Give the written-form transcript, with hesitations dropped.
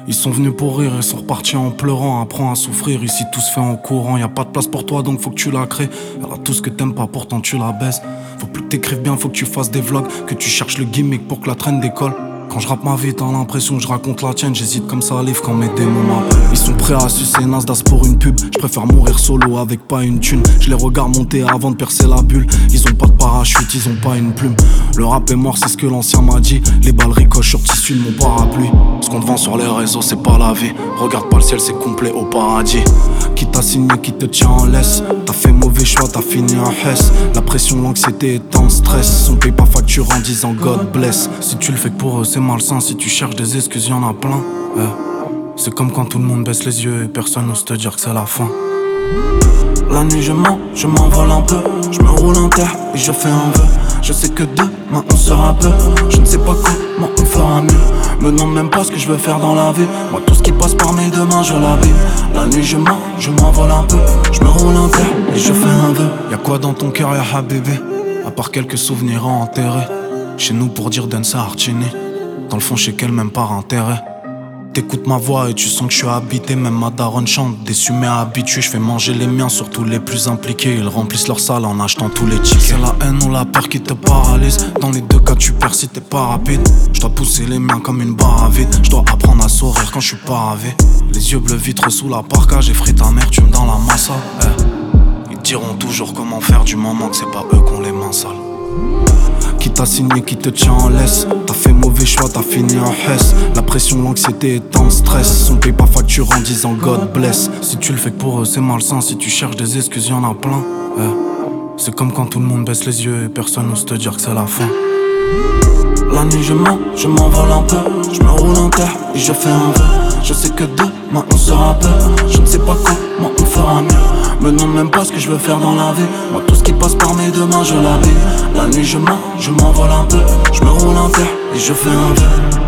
Ils sont venus pour rire et sont repartis en pleurant. Apprends à souffrir, ici tout se fait en courant. Y'a pas de place pour toi donc faut que tu la crées. Elle a tout ce que t'aimes pas pourtant tu la baises. Faut plus que t'écrives bien, faut que tu fasses des vlogs. Que tu cherches le gimmick pour que la traîne décolle. Quand je rappe ma vie, t'as l'impression que je raconte la tienne. J'hésite comme ça à livre quand mes démons m'appellent. Ils sont prêts à sucer Nasdaq pour une pub. Je préfère mourir solo avec pas une thune. Je les regarde monter avant de percer la bulle. Ils ont pas de parachute, ils ont pas une plume. Le rap est mort, c'est ce que l'ancien m'a dit. Les balles ricochent sur tissu de mon parapluie. Ce qu'on te vend sur les réseaux, c'est pas la vie. Regarde pas le ciel, c'est complet au paradis. Qui t'a signé, qui te tient en laisse. T'as fait mauvais choix, t'as fini en Hess. La pression, l'anxiété et tant de stress. On paye pas facture en disant God bless. Si tu le fais que pour eux, c'est malsain. Si tu cherches des excuses, y'en a plein. C'est comme quand tout le monde baisse les yeux et personne n'ose te dire que c'est la fin. La nuit je m'envole un peu. Je me roule un terre et je fais un vœu. Je sais que demain on sera peu. Je ne sais pas comment on fera mieux. Me demande même pas ce que je veux faire dans la vie. Moi tout ce qui passe par mes deux mains je l'abîme. La nuit je m'envole un peu. Je me roule un terre et je fais un vœu. Y'a quoi dans ton cœur ya habibi? À part quelques souvenirs à enterrer. Chez nous pour dire Densa Artini. Dans le fond je sais qu'elle m'aime par intérêt. T'écoutes ma voix et tu sens que je suis habité. Même ma daronne chante, déçu mais habitué. Je fais manger les miens, surtout les plus impliqués. Ils remplissent leur salle en achetant tous les tickets. C'est la haine ou la peur qui te paralyse. Dans les deux cas tu perds si t'es pas rapide. Je dois pousser les miens comme une barre à vide. Je dois apprendre à sourire quand je suis paravé. Les yeux bleus vitres sous la parka. J'ai frit amertume dans la massa. Ils diront toujours comment faire du moment que c'est pas eux qu'on les mains sales. Qui t'a signé, qui te tient en laisse. T'as fait mauvais choix, t'as fini en Hess. La pression, l'anxiété et tant de stress. On paye pas facture en disant God bless. Si tu le fais que pour eux, c'est malsain. Si tu cherches des excuses, y'en a plein. C'est comme quand tout le monde baisse les yeux et personne n'ose te dire que c'est la fin. La nuit je m'envole un peu. Je me roule un terre et je fais un vœu. Je sais que demain on sera peu. Je ne sais pas comment on fera mieux. Me demande même pas ce que je veux faire dans la vie. Moi tout ce qui passe par mes deux mains je l'abîme. La nuit je m'envole un peu. Je me roule un terre et je fais un vœu.